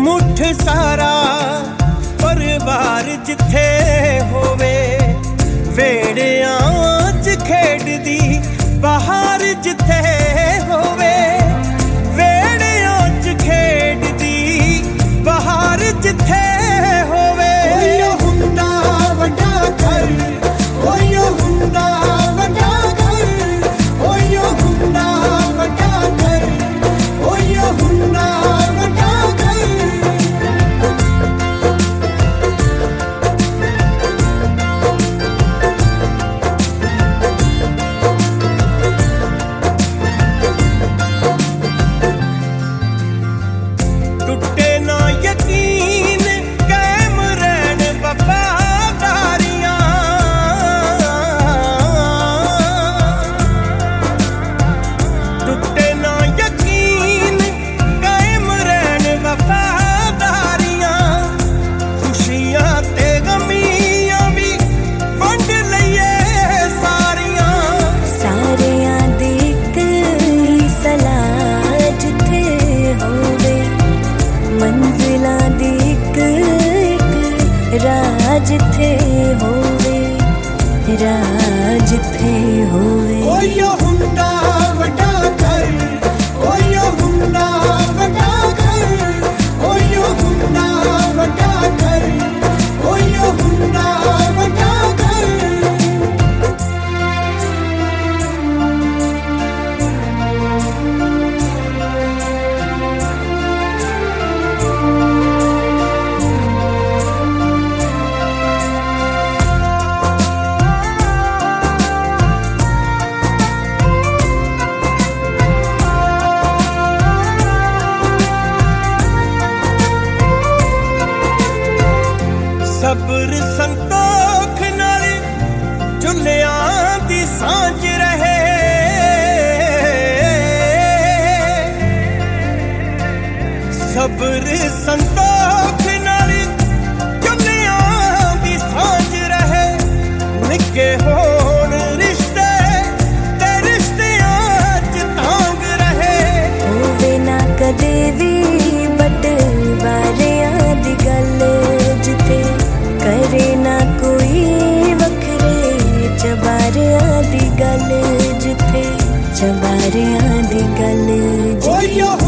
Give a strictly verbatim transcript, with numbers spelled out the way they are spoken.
ਮੁੱਠ ਸਾਰਾ ਪਰਿਵਾਰ ਜਿੱਥੇ ਹੋਵੇ, ਵੇੜਿਆਂ 'ਚ ਖੇਡਦੀ ਬਾਹਰ ਜਿੱਥੇ ਹੋਵੇ, ਵੇੜਿਆਂ 'ਚ ਖੇਡਦੀ ਬਾਹਰ ਜਿੱਥੇ ਹੋਵੇ। ਓਯੋ ਹੁੰਦਾ ਵੱਡਾ ਘਰ, ਓਯੋ ਹੁੰਦਾ ਵੱਡਾ ਘਰ, ਓਯੋ ਹੁੰਦਾ ਵੱਡਾ ਘਰ, ਓਯੋ ਹੁੰਦਾ ਵੱਡਾ ਘਰ। ਟੁੱਟੇ ਨਾ ਯਕੀਨ, ਕਾਇਮ ਰਹਿਣ ਵਫ਼ਾਦਾਰੀਆਂ, ਟੁੱਟੇ ਨਾ ਯਕੀਨ, ਕਾਇਮ ਰਹਿਣ ਵਫ਼ਾਦਾਰੀਆਂ। ਖੁਸ਼ੀਆਂ ਤੇ ਗਮੀਆਂ ਵੀ ਵੰਡ ਲਈਏ ਸਾਰੀਆਂ। ਸਾਰਿਆਂ ਦੀ ਇੱਕ ਹੀ ਸਲਾਹ ਜਿੱਥੇ ਹੋਵੇ, ਮੰਜ਼ਿਲਾਂ ਦੀ ਇੱਕ ਇੱਕ ਰਾਹ ਜਿੱਥੇ ਹੋਵੇ, ਰਾਹ ਜਿੱਥੇ ਹੋਵੇ। ਓਯੋ ਹੁੰਦਾ ਵੱਡਾ ਘਰ, ਓਯੋ ਹੁੰਦਾ ਵੱਡਾ ਘਰ, ਓਯੋ ਹੁੰਦਾ ਵੱਡਾ ਘਰ, ਓਯੋ ਹੁੰਦਾ ਵੱਡਾ ਘਰ। ਸਬਰ ਸੰਤੋਖ ਨਾਲ ਚੁੱਲ੍ਹਿਆਂ ਦੀ ਸਾਂਝ ਰਹੇ, ਸਬਰ ਸੰਤੋਖ ਨਾਲ ਚੁੱਲ੍ਹਿਆਂ ਦੀ ਸਾਂਝ ਰਹੇ। ਨਿੱਕੇ ਹੋਣ ਰਿਸ਼ਤੇ ਤੇ ਰਿਸ਼ਤਿਆਂ 'ਚ ਤਾਂਗ ਰਹੇ। ਹੋਵੇ ਨਾ ਕਦੇ ਵੀ ਬਟਵਾਰਿਆਂ ਦੀ ਗੱਲ ਜਿੱਥੇ, ਕਰੇ ਨਾ ਕੋਈ ਵੱਖਰੇ ਚਬਾਰਿਆਂ ਦੀ ਗੱਲ ਜਿੱਥੇ, ਚਬਾਰਿਆਂ ਦੀ ਗੱਲ ਜਿੱਥੇ। ਓਯੋ